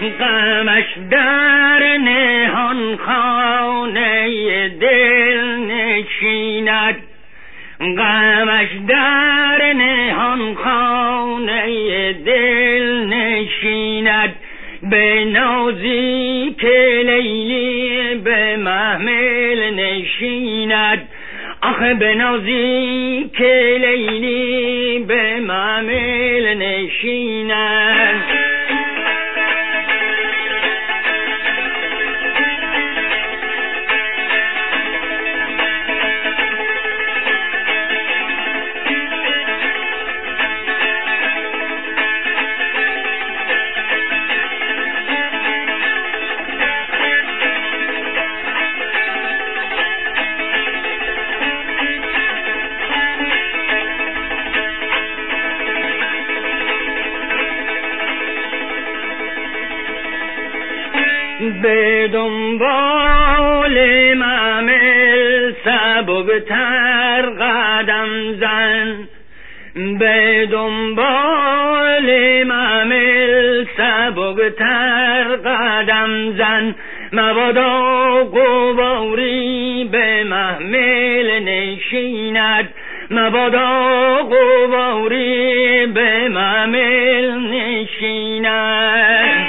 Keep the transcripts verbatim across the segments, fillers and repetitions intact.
غمش در نهان خانه دل نشیند، غمش در نهان خانه دل نشیند. به نازی که لیلی به محمل نشیند، آخه به نازی که لیلی به محمل نشیند. به دنبال محمل سبکتر قدم زن، به دنبال محمل سبکتر قدم زن. مبادا غباری به محمل نشیند، مبادا غباری به محمل نشیند.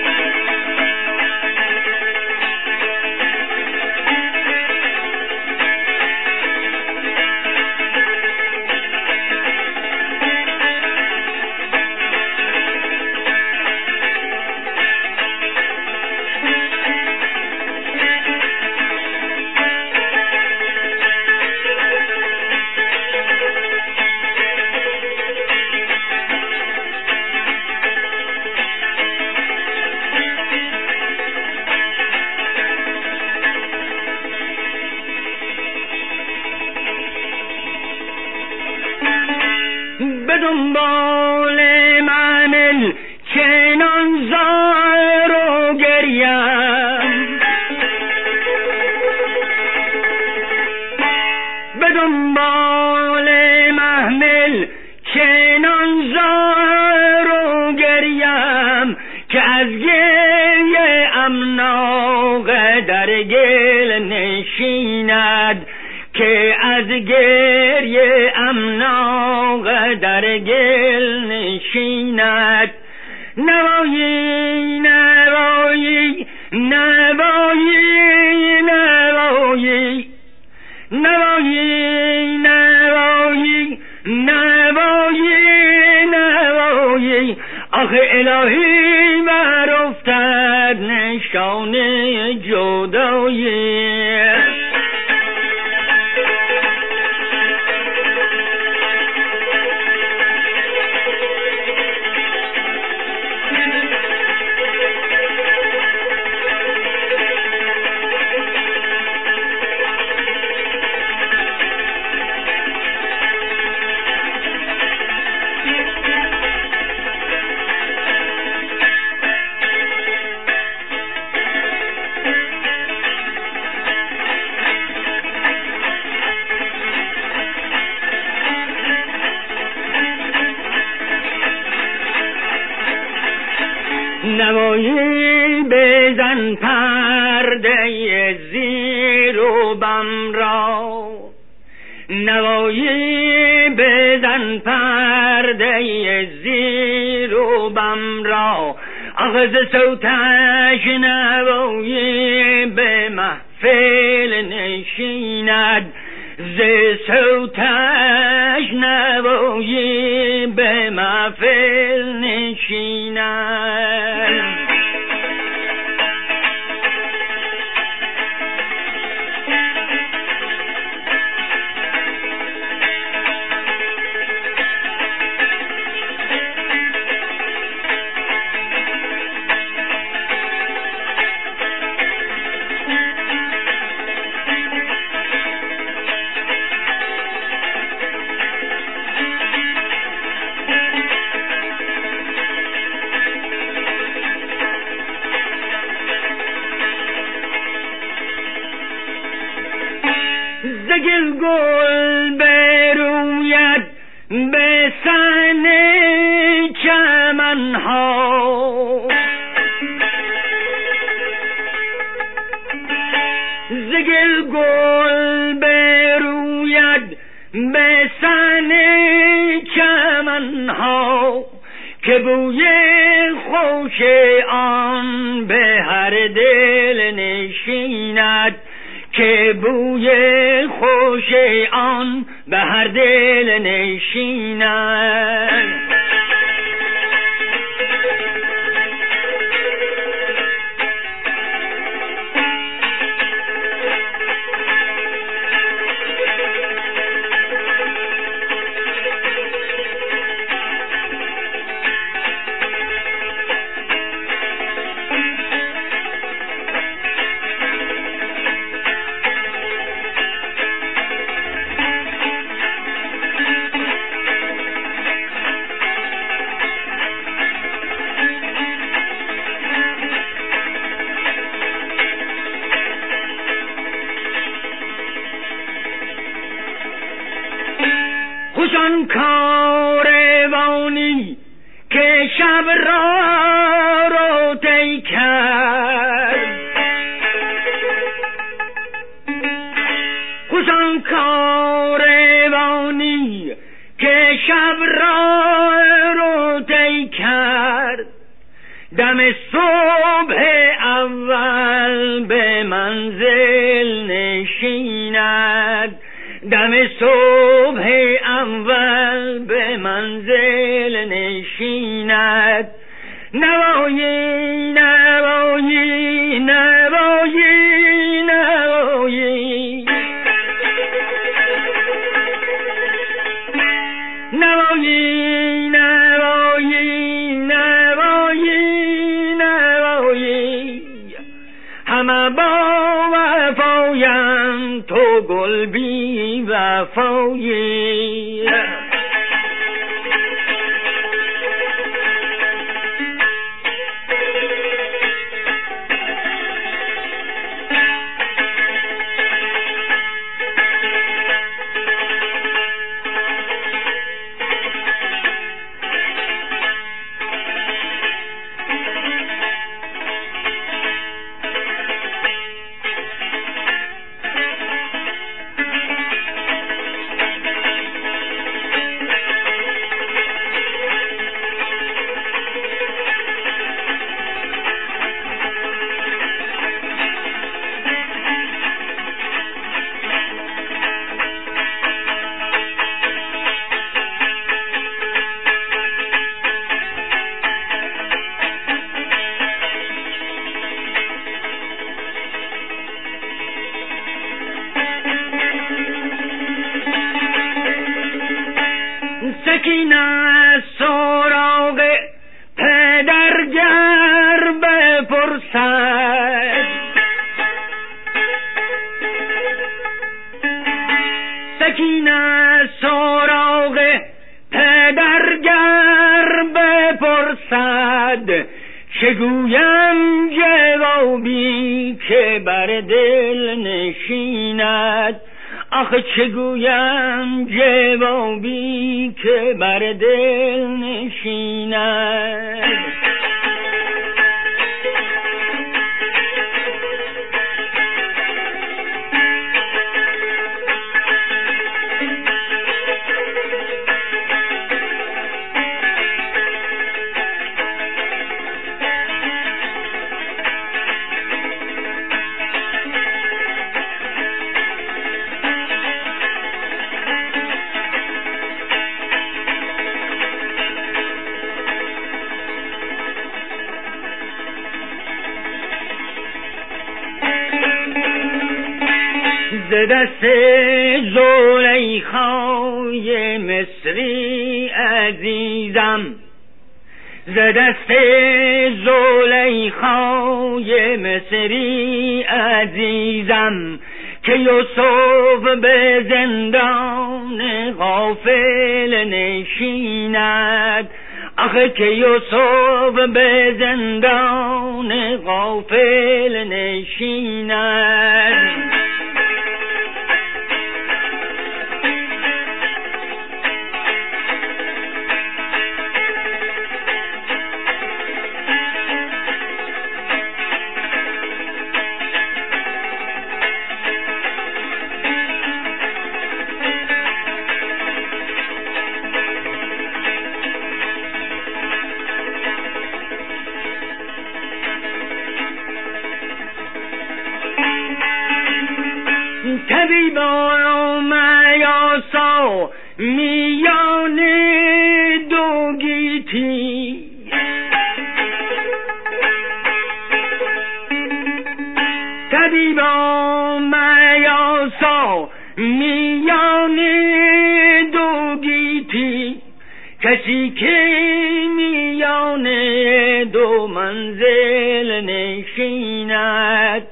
به دنبال محمل چنان زار و گریم، به دنبال محمل چنان زار و گریم که از گریه امناغ در گل نشیند، که از گریه امناغ در گل نشیند. نوایی نوایی نوایی نوایی نوایی نوایی نوایی نوایی آخه الهی بر افتد نشان جدایی. نوایی بزن پرده زیر و بم را، نوایی بزن پرده زیر و بم را. آغاز صوتش نوایی به محفل نشیند، ز صوتش نوایی به محفل نشیند. زگل گل بروید به سن چمنها، گل بروید به سن چمنها که بوی خوش آن به هر دل نشیند که بوی خوش آن به هر دل نشیند خوشان کاروانی که شب را رو طی کرد خوشان کاروانی که شب را رو طی کرد دم صبح اول به منزل نشیند دم صبح اول به منزل نشیند نوایی نوایی نوایی نوایی نوایی نوایی نوایی نوایی همه با وفایم تو گل بی وفایی سکینه سراغ پدر گر بپرسد سکینه سراغ پدر گر بپرسد چگویم جوابی که بر دل نشیند آخه چگویم جوابی که بر دل نشیند ز دست زلیخای مصری عزیزم ز دست زلیخای مصری عزیزم که یوسف به زندان غافل نشیند آخه که یوسف به زندان غافل نشیند میان دو گیتی طبیبا میاسا میان دو گیتی کسی که میان دو منزل نشیند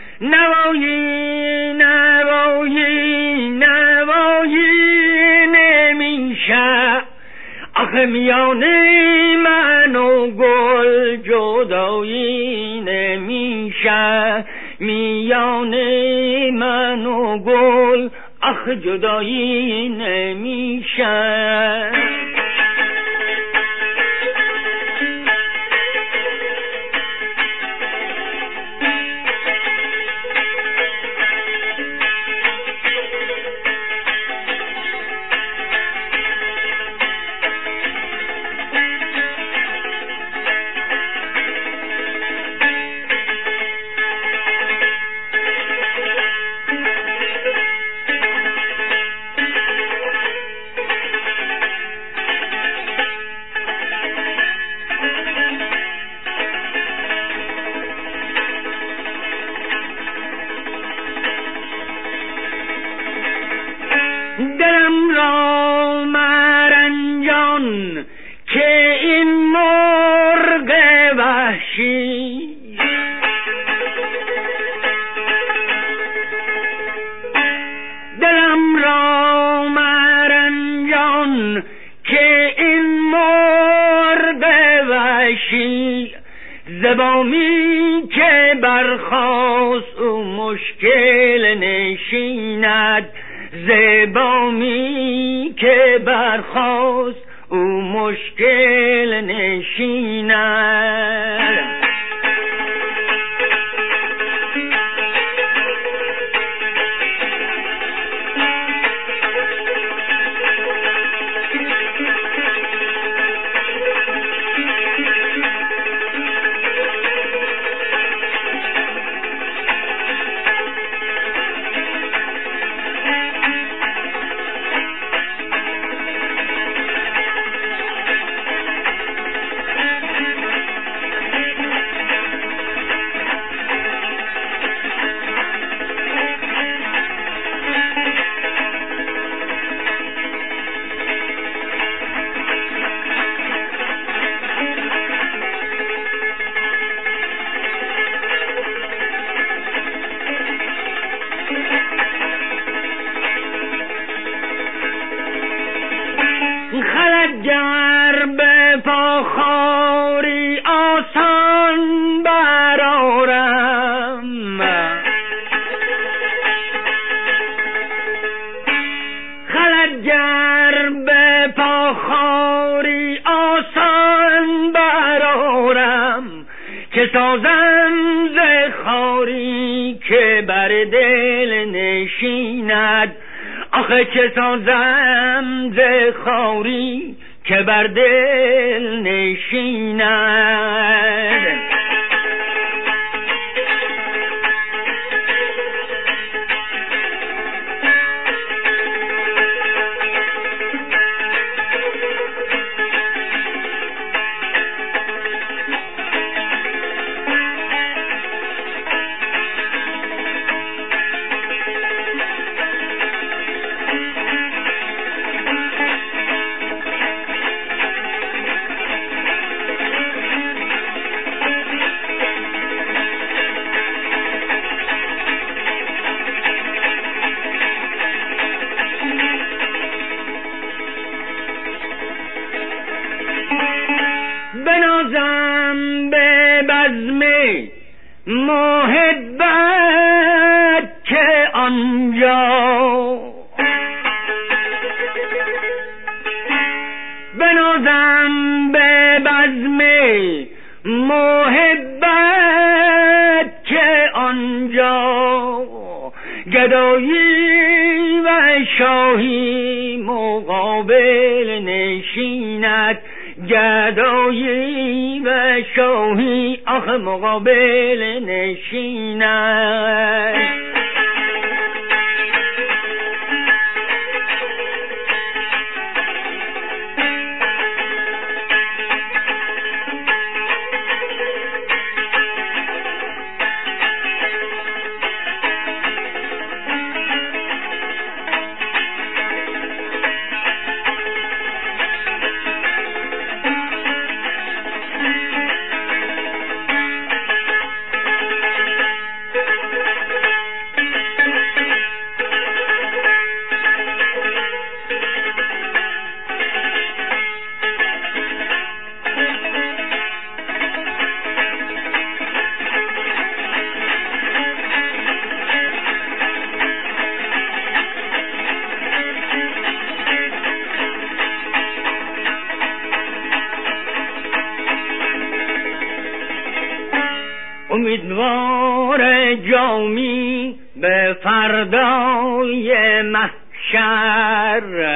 نوایی نوایی نوایی نمیشه آخه میان من و گل جدایی نمیشه میان من و گل آخ جدایی نمیشه درم را مرنجان که این مرغ وحشی درم را مرنجان که این مرغ وحشی زبامی که برخاست او مشکل نشیند زبامی که برخاست او مشکل نشیند خلجر به پاخاری آسان برارم خلجر به پاخاری آسان برارم که سازم ز خاری که بر دل نشیند آخه چه سازم ز خاری که بر دل نشیند بنازم به بزم محبت که آنجا بنازم به بزم محبت که آنجا گدایی و شاهی مقابل نشیند گدایی و شاهی آخ مقابل نشیند امیدوار جامی به فردای محشر،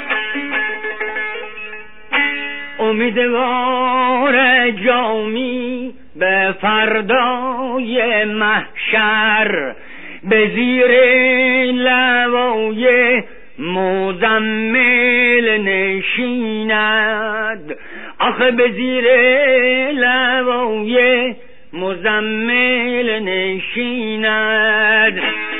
امیدوار جامی به فردای محشر، به زیر لوای مزمل نشیند، آخه به زیر لوای مزمل نشیند.